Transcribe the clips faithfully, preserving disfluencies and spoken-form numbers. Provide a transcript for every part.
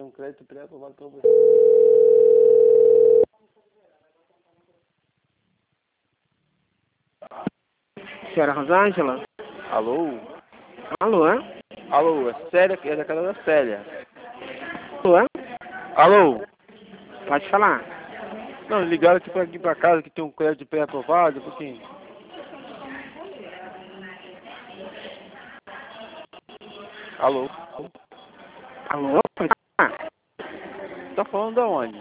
um crédito pré-aprovado para você. Senhora Rosângela? Alô? Alô? Alô, é Célia, é da casa da Célia. Alô? Alô? Pode falar. Não, ligaram aqui pra, aqui pra casa que tem um crédito pré-aprovado, um pouquinho. Alô? Alô? Pode falar. Tá falando da onde?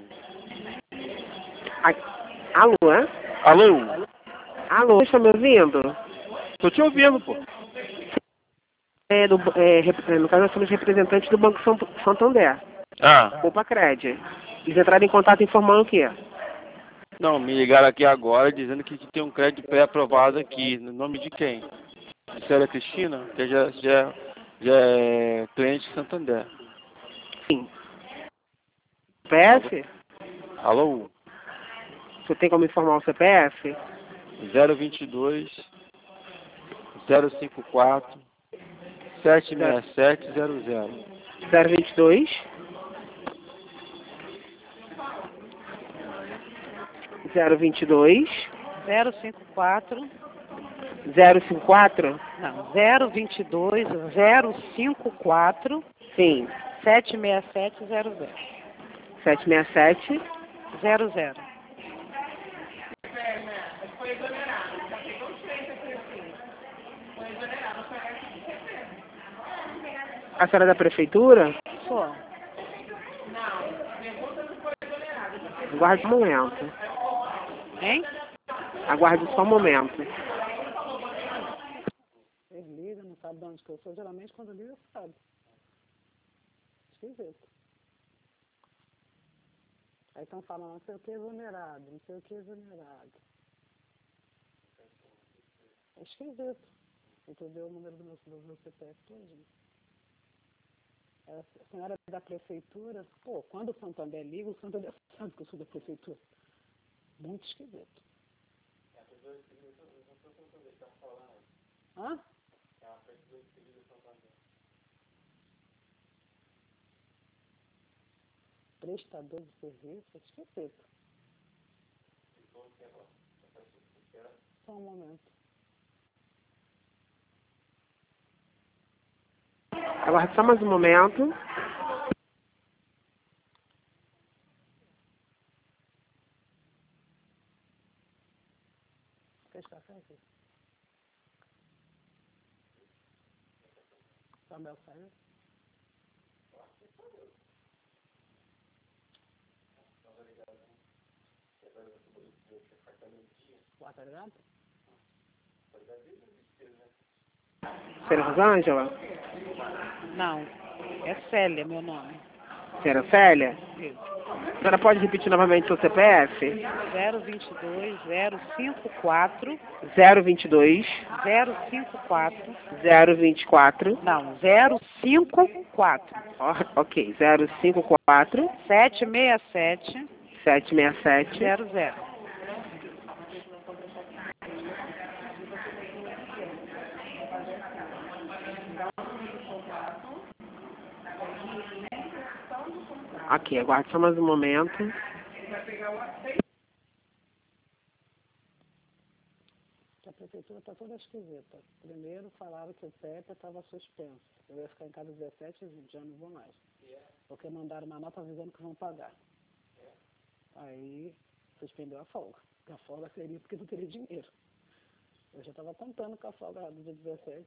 A- Alô? Alô? Alô, está me ouvindo? Tô te ouvindo, pô. É, do, é, rep- é, no caso, nós somos representantes do Banco Santo- Santander, Ah. Opa Cred. Eles entraram em contato informando o quê? Não, me ligaram aqui agora dizendo que tem um crédito pré-aprovado aqui. No nome de quem? De Célia Cristina, que já, já, já é cliente de Santander. Sim. C P F? Alô? Você tem como informar o C P F? zero vinte e dois, zero cinquenta e quatro, sete seis sete zero zero. zero vinte e dois. zero vinte e dois. zero cinco quatro. zero cinco quatro? Não, zero vinte e dois, zero cinco quatro, Sim. sete seis sete zero zero. sete seis sete. Zero zero. A senhora é da prefeitura? Só. Aguarde um momento. Hein? Aguarde só um momento. Vocês ligam, não sabe de onde que eu sou. Geralmente quando liga, sabe. Esquisito. Aí estão falando, não sei o que vulnerado, não sei o que vulnerado. É esquisito. Entendeu? O número do meu, do meu C P F todinho. A senhora é da prefeitura, pô, quando o Santander liga, o Santander sabe que eu sou da prefeitura. Muito esquisito. Hã? Prestador de serviço, é esquisito. Só um momento. Aguarde só mais um momento. Fez café aqui? Samuel saiu? O tá ligado? Senhora Rosângela? Não, é Célia meu nome. Senhora Célia? Isso. A senhora pode repetir novamente o seu C P F? zero vinte e dois, zero cinco quatro, zero vinte e dois. zero cinco quatro. zero vinte e quatro. Não, zero cinco quatro. Oh, ok, zero cinco quatro. sete seis sete. sete seis sete. Zero zero. Ok, aguarde só mais um momento. A prefeitura está toda esquisita. Primeiro falaram que o P E P estava suspenso. Eu ia ficar em casa dezessete e vinte, já não vou mais. Porque mandaram uma nota avisando que vão pagar. Aí suspendeu a folga. Porque a folga seria porque não teria dinheiro. Eu já estava contando com a folga do dia dezessete.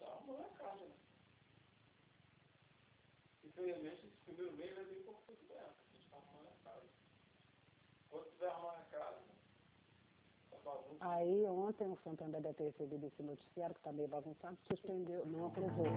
Infelizmente, esse primeiro mês vai vir um pouco de tempo. A gente está arrumando a casa. Quando tiver arrumando a casa, tá bagunça. Aí ontem o Santander deve ter recebido esse noticiário que está meio bagunçado, suspendeu, não aprovou.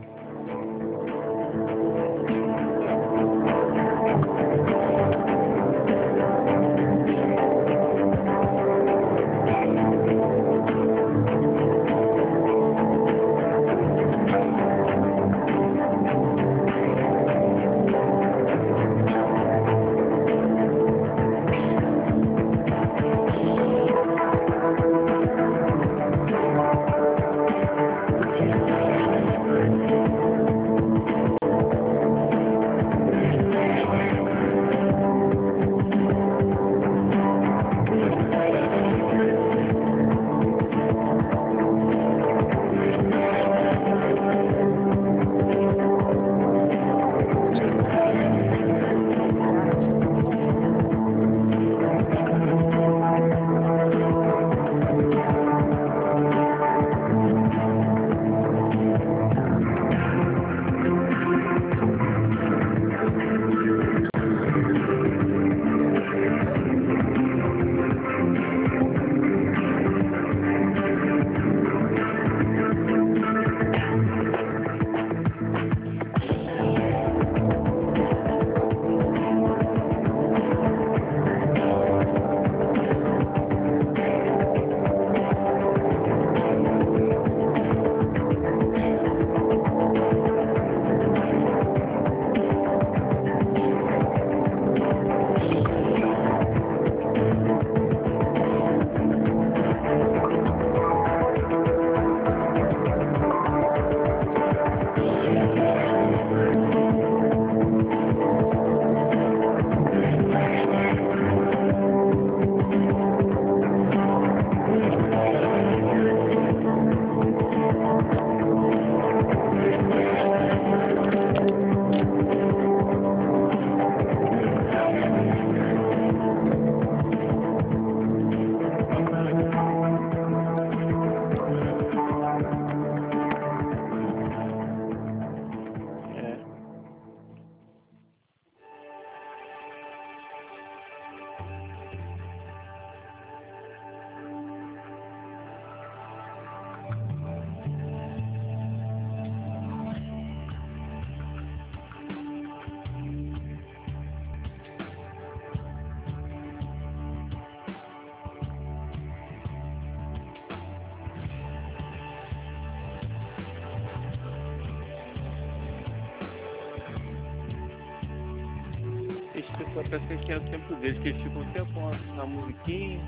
só parece que é o tempo deles, que eles ficam um tempo na musiquinha.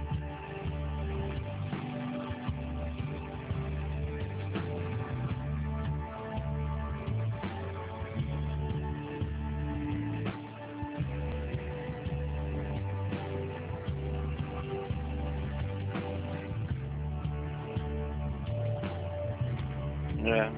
É.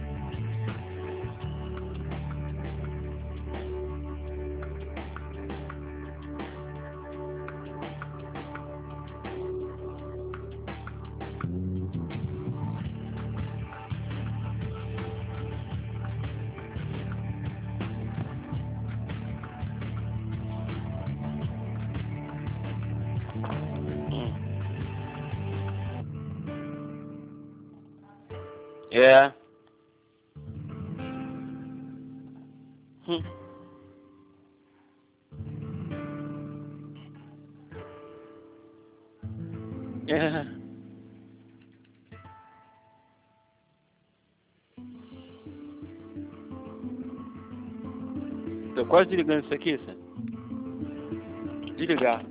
Hum. É. Hum. É. Tô quase desligando isso aqui, Sam. Desligar.